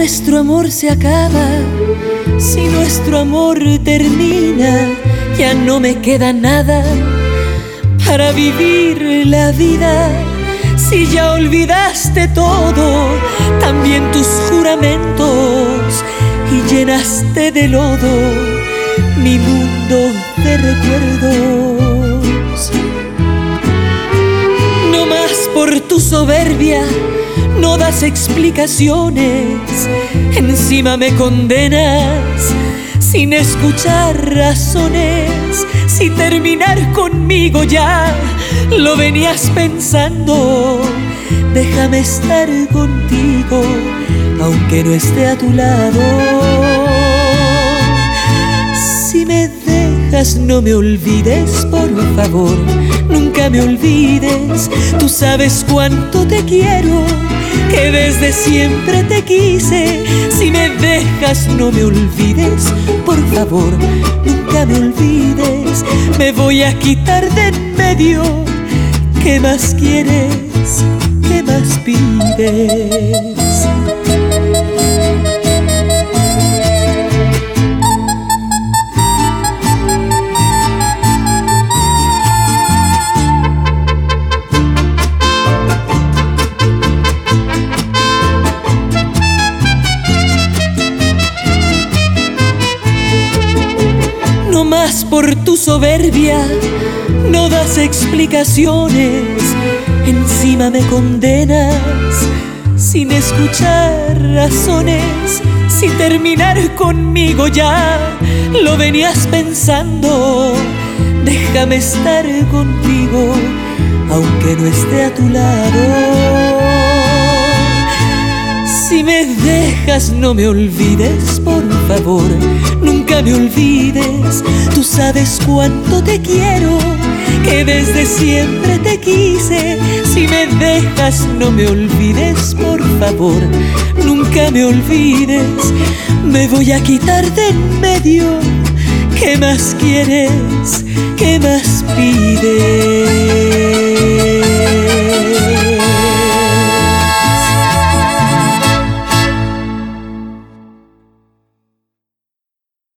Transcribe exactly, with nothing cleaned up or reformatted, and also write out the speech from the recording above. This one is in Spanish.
nuestro amor se acaba, si nuestro amor termina, ya no me queda nada para vivir la vida. Si ya olvidaste todo, también tus juramentos, y llenaste de lodo mi mundo de recuerdos. No más por tu soberbia no das explicaciones, encima me condenas sin escuchar razones. Si terminar conmigo ya lo venías pensando, déjame estar contigo aunque no esté a tu lado. Si me dejas no me olvides, por favor, nunca me olvides. Tú sabes cuánto te quiero, que desde siempre te quise. Si me dejas no me olvides, por favor, nunca me olvides. Me voy a quitar de en medio. ¿Qué más quieres? ¿Qué más pides? No más por tu soberbia no das explicaciones, encima me condenas sin escuchar razones. Si terminar conmigo ya lo venías pensando, déjame estar contigo aunque no esté a tu lado. Si me dejas no me olvides, por favor, nunca me olvides. Tú sabes cuánto te quiero, que desde siempre te quise. Si me dejas no me olvides, por favor, nunca me olvides. Me voy a quitar de en medio. ¿Qué más quieres? ¿Qué más pides?